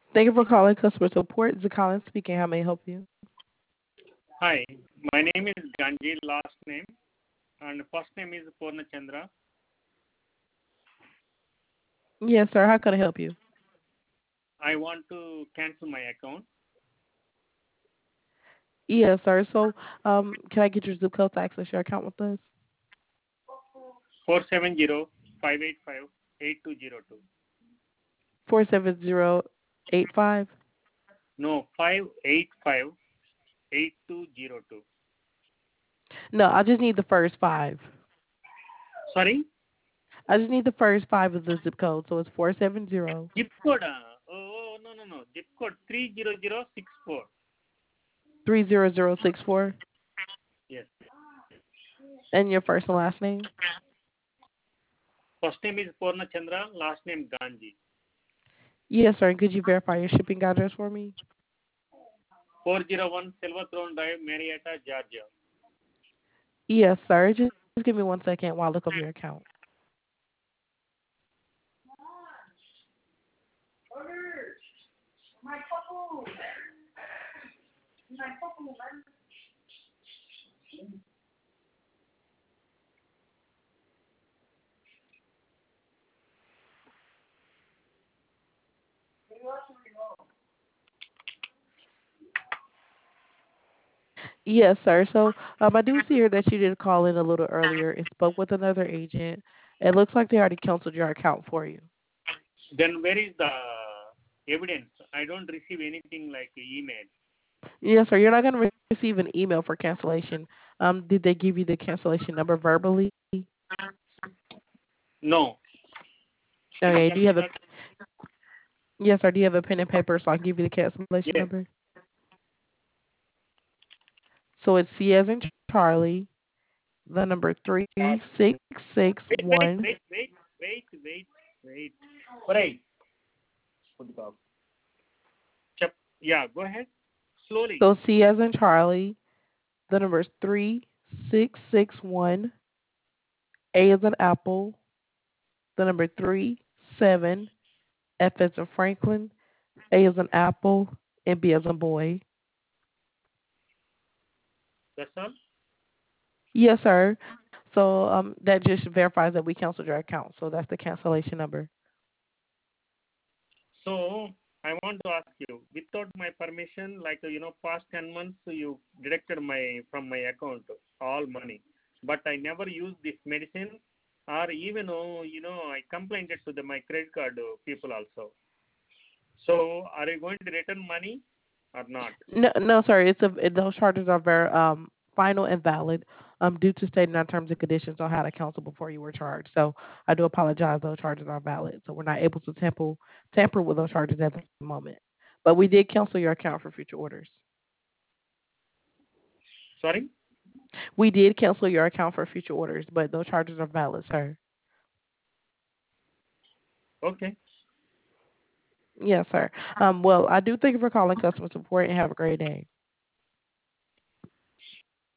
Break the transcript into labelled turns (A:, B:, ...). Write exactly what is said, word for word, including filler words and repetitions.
A: Thank you for calling customer support. This is Colin speaking. How may I help you?
B: Hi, my name is Ganji, last name, and first name is Purnachandra.
A: Yes, sir. How can I help you?
B: I want to cancel my account.
A: Yes, sir. So, um, can I get your zip code to access your account with us?
B: four seven zero five eight five eight two zero two.
A: Four seven zero eight five.
B: No, five eight five eight two zero two.
A: No, I just need the first five.
B: Sorry?
A: I just need the first five of the zip code. So it's four seven zero
B: Zip code? Uh, oh, oh, no, no, no. Zip code three zero zero six four.
A: three zero zero six four.
B: Yes.
A: And your first and last name.
B: First name is Purnachandra, last name Ganji.
A: Yes, sir. And could you verify your shipping address for me?
B: four oh one Silver Throne Drive, Marietta, Georgia.
A: Yes, sir. Just, just give me one second while I look up your account. Yes, sir. So um, I do see here that you did call in a little earlier and spoke with another agent. It looks like they already canceled your account for you.
B: Then where is the evidence? I don't receive anything like email.
A: Yes, sir. You're not going to receive an email for cancellation. Um, did they give you the cancellation number verbally?
B: No. Can you
A: Okay. Do
B: tell
A: you
B: me
A: have a
B: that?
A: yes, sir? Do you have a pen and paper so I can give you the cancellation
B: Yes.
A: number? So it's C as in Charlie, the number three
B: Uh,
A: six six
B: wait, wait,
A: one.
B: wait, wait, wait, wait, wait. Right. Chap- Yeah, go ahead. Slowly.
A: So C as in Charlie, the number is three six six one. A as in Apple, the number three seven. F as in Franklin, A as in Apple, and B as in boy.
B: That's all.
A: Yes, sir. So um, that just verifies that we canceled your account. So that's the cancellation number.
B: So I want to ask you, without my permission, like you know, past ten months you deducted my from my account all money, but I never used this medicine, or even oh, you know, I complained it to the my credit card uh, people also. So are you going to return money or not?
A: No, no, sir. It's a it- those charges are very um final and valid um due to stating our terms and conditions on how to cancel before you were charged. So I do apologize. Those charges are valid. So we're not able to tamper tamper with those charges at the moment. But we did cancel your account for future orders.
B: Sorry.
A: We did cancel your account for future orders, but those charges are valid, sir.
B: Okay.
A: Yes, sir. Um, well, I do thank you for calling customer support and have a great day.